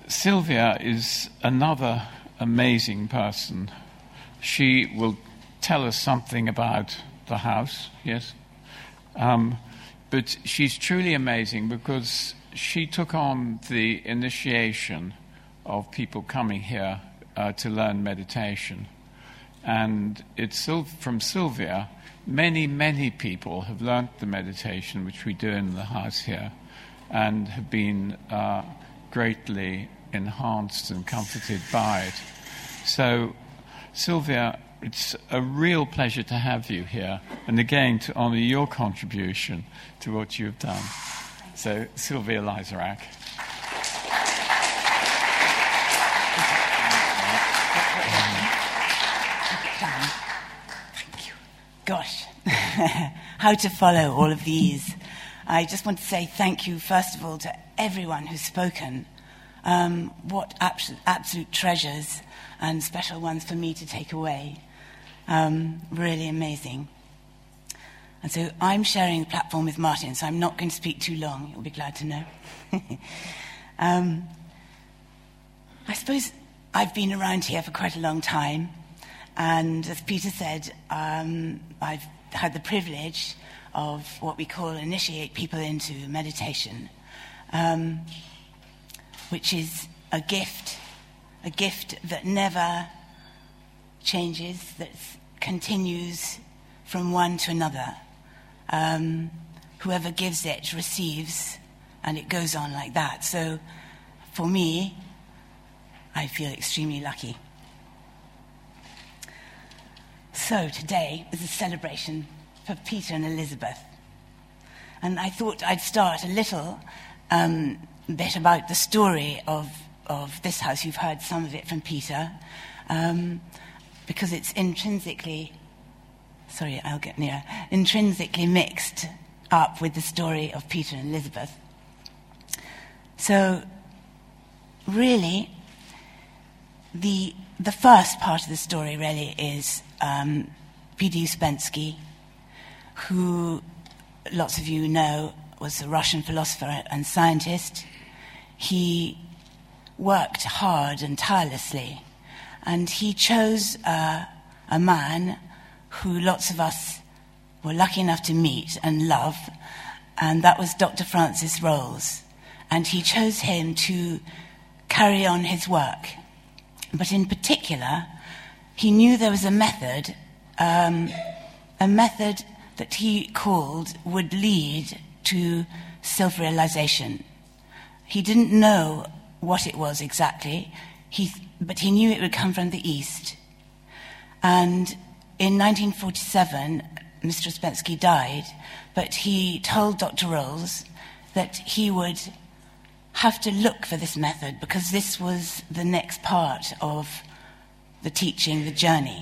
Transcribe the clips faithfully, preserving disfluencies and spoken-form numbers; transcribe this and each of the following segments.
Sylvia is another amazing person. She will tell us something about the house, yes? Um, but she's truly amazing because she took on the initiation of people coming here uh, to learn meditation. And it's from Sylvia, many, many people have learned the meditation which we do in the house here and have been uh, greatly enhanced and comforted by it. So, Sylvia, it's a real pleasure to have you here, and again to honour your contribution to what you have done. So, Sylvia Lysarak. Thank you. Gosh, how to follow all of these. I just want to say thank you, first of all, to everyone who's spoken. Um, what absolute, absolute treasures and special ones for me to take away. Um, really amazing. And so I'm sharing the platform with Martin, so I'm not going to speak too long. You'll be glad to know. um, I suppose I've been around here for quite a long time, and as Peter said, um, I've had the privilege of what we call initiate people into meditation, um, which is a gift, a gift that never changes, that continues from one to another. Um, whoever gives it receives, and it goes on like that. So, for me, I feel extremely lucky. So, today is a celebration for Peter and Elizabeth. And I thought I'd start a little um, bit about the story of, of this house. You've heard some of it from Peter. Um, because it's intrinsically, sorry, I'll get nearer, intrinsically mixed up with the story of Peter and Elizabeth. So, really, the the first part of the story really is um, Peter Ouspensky, who lots of you know was a Russian philosopher and scientist. He worked hard and tirelessly, and he chose uh, a man who lots of us were lucky enough to meet and love, and that was Doctor Francis Rolls. And he chose him to carry on his work. But in particular, he knew there was a method, um, a method that he called would lead to self-realization. He didn't know what it was exactly, he, but he knew it would come from the East. And in nineteen forty-seven, Mister Ouspensky died, but he told Doctor Rolls that he would have to look for this method because this was the next part of the teaching, the journey.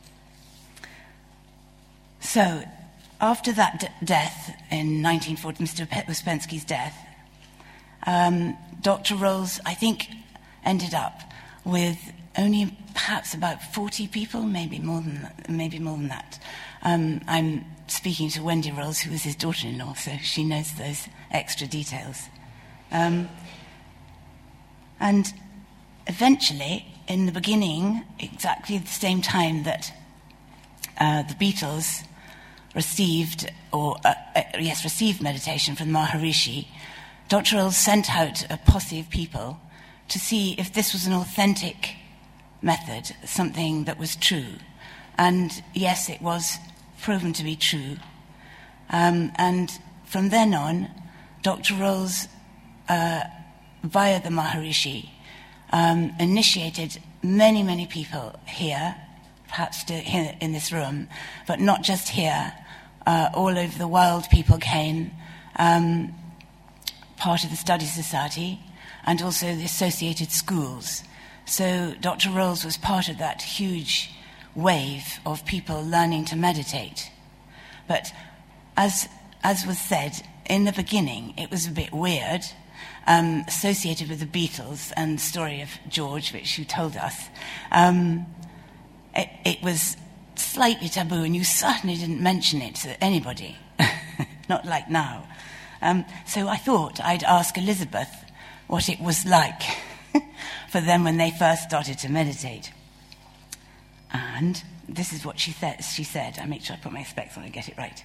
So, after that d- death in nineteen forty, Mister Ouspensky's death, um, Doctor Rolls, I think, ended up with only perhaps about forty people, maybe more than that, maybe more than that. Um, I'm speaking to Wendy Rolls, who was his daughter-in-law, so she knows those extra details. Um, and eventually, in the beginning, exactly at the same time that uh, the Beatles received, or uh, uh, yes, received meditation from Maharishi, Doctor Rolls sent out a posse of people to see if this was an authentic method, something that was true. And yes, it was proven to be true. Um, and from then on, Doctor Rolls, uh, via the Maharishi, um, initiated many, many people here, perhaps to, here in this room, but not just here. Uh, all over the world, people came, um, part of the Study Society, and also the associated schools. So Doctor Rolls was part of that huge wave of people learning to meditate. But as as was said, in the beginning, it was a bit weird, um, associated with the Beatles and the story of George, which you told us. Um, it, it was slightly taboo, and you certainly didn't mention it to anybody, not like now. Um, so I thought I'd ask Elizabeth what it was like for them when they first started to meditate. And this is what she, th- she said. I make sure I put my specs on and get it right.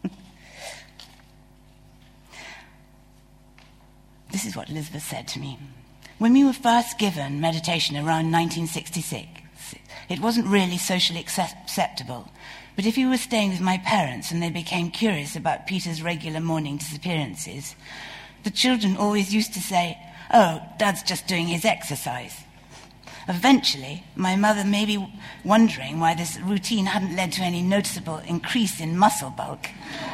This is what Elizabeth said to me. When we were first given meditation around nineteen sixty-six, it wasn't really socially acceptable. But if you were staying with my parents and they became curious about Peter's regular morning disappearances, the children always used to say, "Oh, Dad's just doing his exercise." Eventually, my mother, maybe wondering why this routine hadn't led to any noticeable increase in muscle bulk,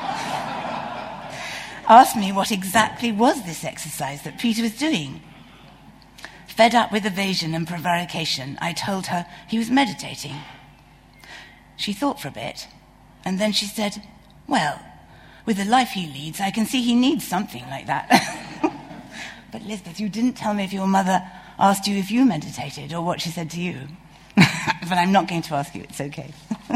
asked me what exactly was this exercise that Peter was doing. Fed up with evasion and prevarication, I told her he was meditating. She thought for a bit, and then she said, "Well, with the life he leads, I can see he needs something like that." But Elizabeth, you didn't tell me if your mother asked you if you meditated or what she said to you. But I'm not going to ask you, it's okay.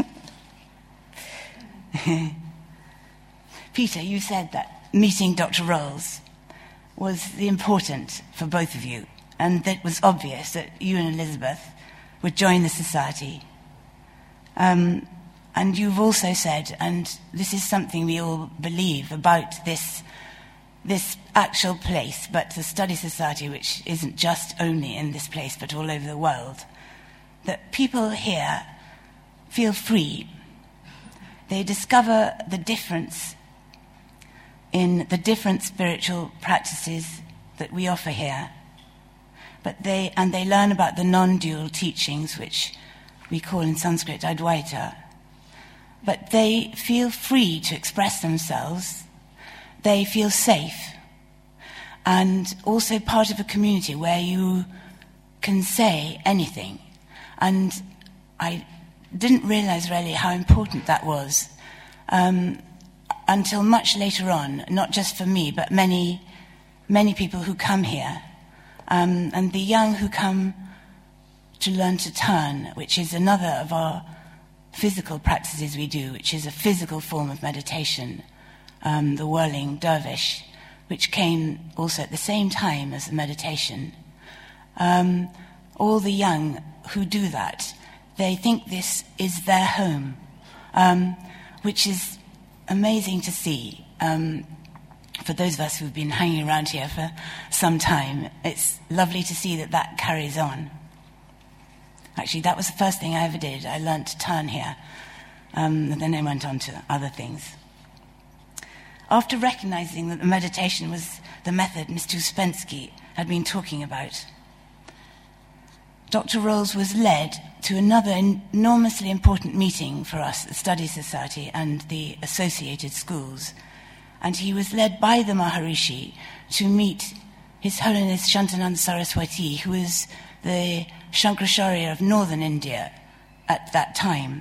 Peter, you said that meeting Doctor Rolls was the important for both of you, and that it was obvious that you and Elizabeth would join the society. Um, and you've also said, and this is something we all believe about this this actual place, but the study society, which isn't just only in this place but all over the world, that people here feel free. They discover the difference in the different spiritual practices that we offer here, but they and they learn about the non-dual teachings, which we call in Sanskrit Advaita. But they feel free to express themselves. They feel safe, and also part of a community where you can say anything. And I didn't realize really how important that was um, until much later on, not just for me, but many, many people who come here, um, and the young who come to learn to turn, which is another of our physical practices we do, which is a physical form of meditation. Um, the whirling dervish, which came also at the same time as the meditation. Um, all the young who do that, they think this is their home, um, which is amazing to see. Um, for those of us who've been hanging around here for some time, it's lovely to see that that carries on. Actually, that was the first thing I ever did. I learned to turn here, um, and then I went on to other things. After recognizing that the meditation was the method Mister Uspensky had been talking about, Doctor Rolls was led to another enormously important meeting for us, the Study Society and the associated schools. And he was led by the Maharishi to meet His Holiness Shantananda Saraswati, who is the Shankaracharya of northern India at that time.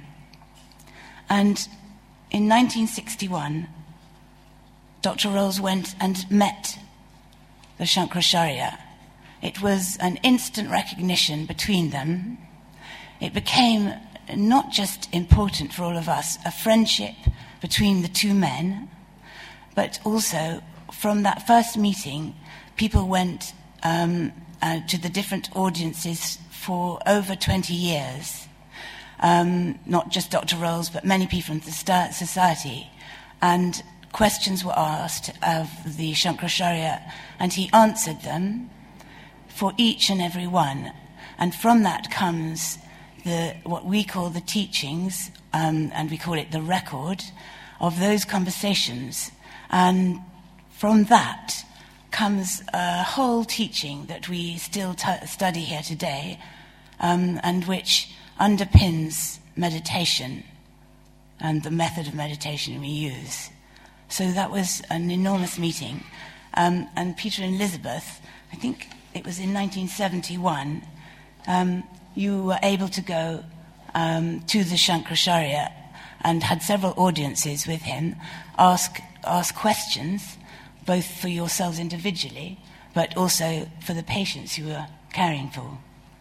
And in nineteen sixty-one, Doctor Rolls went and met the Shankaracharya. It was an instant recognition between them. It became not just important for all of us, a friendship between the two men, but also from that first meeting, people went um, uh, to the different audiences for over twenty years. Um, not just Doctor Rolls, but many people in the society. And questions were asked of the Shankaracharya, and he answered them for each and every one. And from that comes the what we call the teachings, um, and we call it the record of those conversations. And from that comes a whole teaching that we still t- study here today, um, and which underpins meditation and the method of meditation we use. So that was an enormous meeting. Um, and Peter and Elizabeth, I think it was in nineteen seventy-one, um, you were able to go um, to the Shankaracharya and had several audiences with him, ask, ask questions, both for yourselves individually, but also for the patients you were caring for.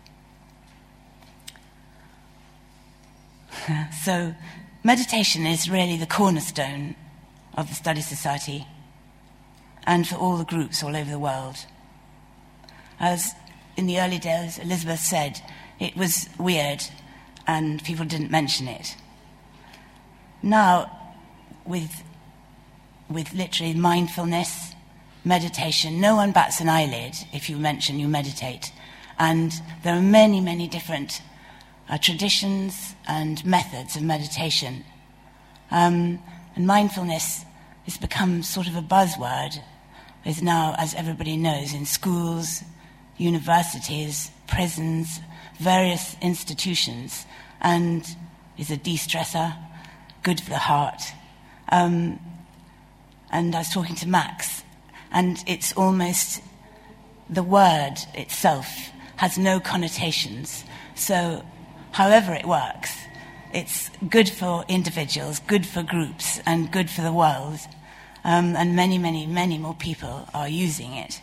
So meditation is really the cornerstone of the Study Society and for all the groups all over the world. As in the early days, Elizabeth said, it was weird and people didn't mention it. Now, with, with literally mindfulness, meditation, no one bats an eyelid if you mention you meditate. And there are many, many different uh, traditions and methods of meditation. Um, and mindfulness has become sort of a buzzword. Is now, as everybody knows, in schools, universities, prisons, various institutions, and is a de-stressor, good for the heart. Um, and I was talking to Max, and it's almost, the word itself has no connotations. So however it works, it's good for individuals, good for groups, and good for the world. Um, and many, many, many more people are using it.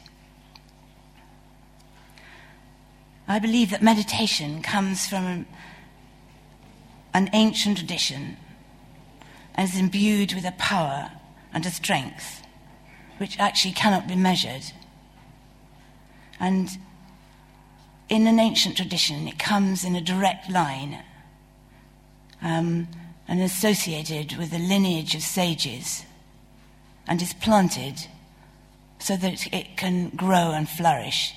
I believe that meditation comes from an ancient tradition and is imbued with a power and a strength which actually cannot be measured. And in an ancient tradition, it comes in a direct line um, and associated with a lineage of sages, and is planted so that it can grow and flourish.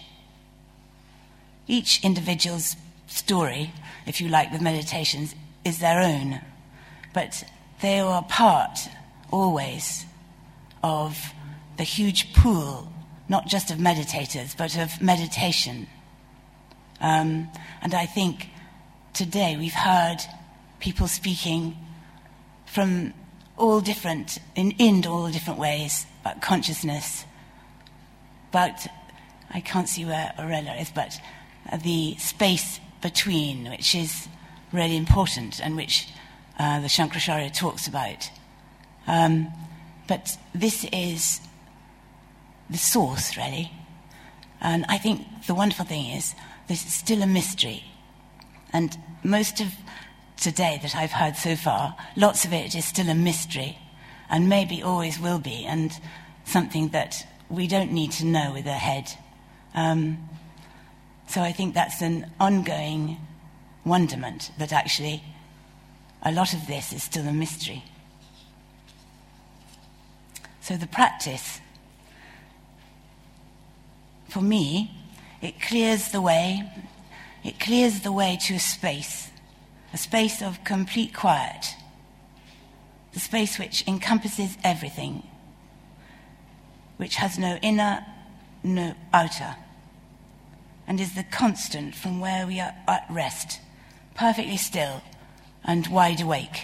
Each individual's story, if you like, with meditations, is their own, but they are part, always, of the huge pool, not just of meditators, but of meditation. Um, and I think today we've heard people speaking from all different, in, in all different ways, about consciousness, about, I can't see where Aurelia is, but the space between, which is really important and which uh, the Shankaracharya talks about. Um, but this is the source, really. And I think the wonderful thing is, this is still a mystery. And most of today that I've heard so far, lots of it is still a mystery, and maybe always will be, and something that we don't need to know with our head. Um, so I think that's an ongoing wonderment, that actually a lot of this is still a mystery. So the practice, for me, it clears the way, it clears the way to a space, a space of complete quiet, the space which encompasses everything, which has no inner, no outer, and is the constant from where we are at rest, perfectly still and wide awake.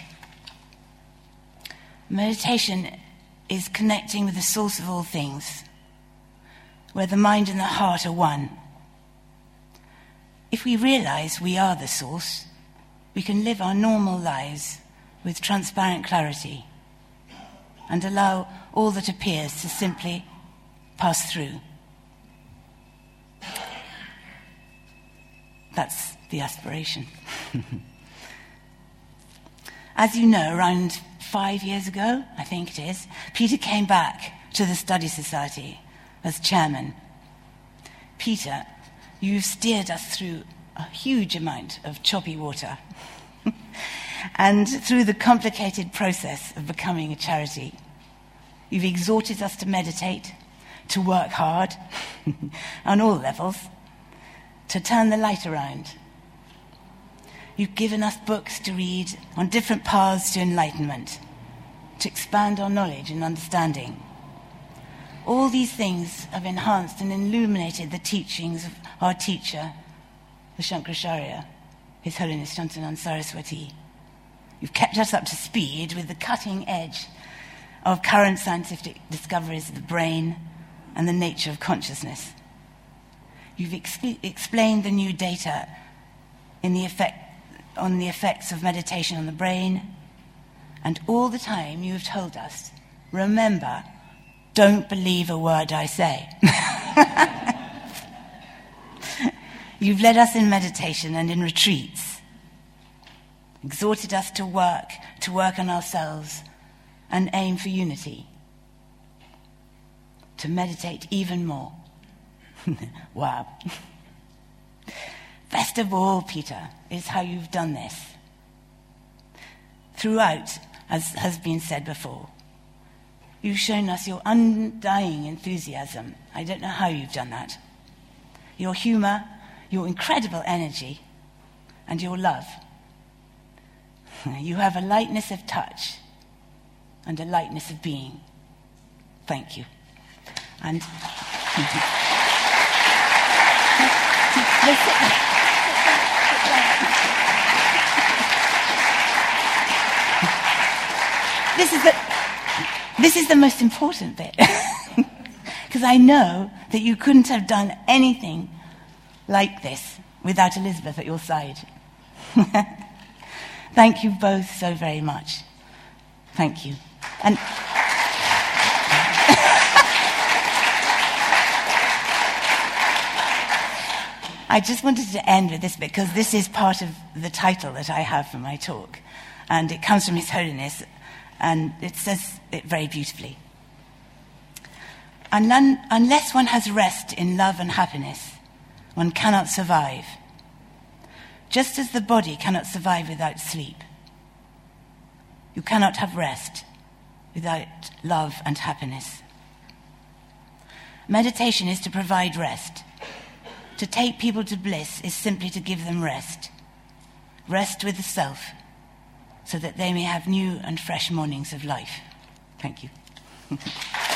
Meditation is connecting with the source of all things, where the mind and the heart are one. If we realize we are the source, we can live our normal lives with transparent clarity and allow all that appears to simply pass through. That's the aspiration. As you know, around five years ago, I think it is, Peter came back to the Study Society as chairman. Peter, you've steered us through a huge amount of choppy water and through the complicated process of becoming a charity. You've exhorted us to meditate, to work hard on all levels, to turn the light around. You've given us books to read on different paths to enlightenment, to expand our knowledge and understanding. All these things have enhanced and illuminated the teachings of our teacher, the Shankaracharya, His Holiness Shantananda Saraswati. You've kept us up to speed with the cutting edge of current scientific discoveries of the brain and the nature of consciousness. You've ex- explained the new data in the effect, on the effects of meditation on the brain, and all the time you have told us, remember, don't believe a word I say. You've led us in meditation and in retreats, exhorted us to work, to work on ourselves and aim for unity, to meditate even more. Wow. best of all, Peter, is how you've done this. Throughout, as has been said before, you've shown us your undying enthusiasm. I don't know how you've done that. Your humour, your incredible energy, and your love. You have a lightness of touch and a lightness of being. Thank you. And this is the this is the most important bit, because I know that you couldn't have done anything like this without Elizabeth at your side. Thank you both so very much. Thank you. And I just wanted to end with this because this is part of the title that I have for my talk. And it comes from His Holiness, and it says it very beautifully. Unless, unless one has rest in love and happiness, one cannot survive. Just as the body cannot survive without sleep, you cannot have rest without love and happiness. Meditation is to provide rest. To take people to bliss is simply to give them rest. Rest with the self, so that they may have new and fresh mornings of life. Thank you.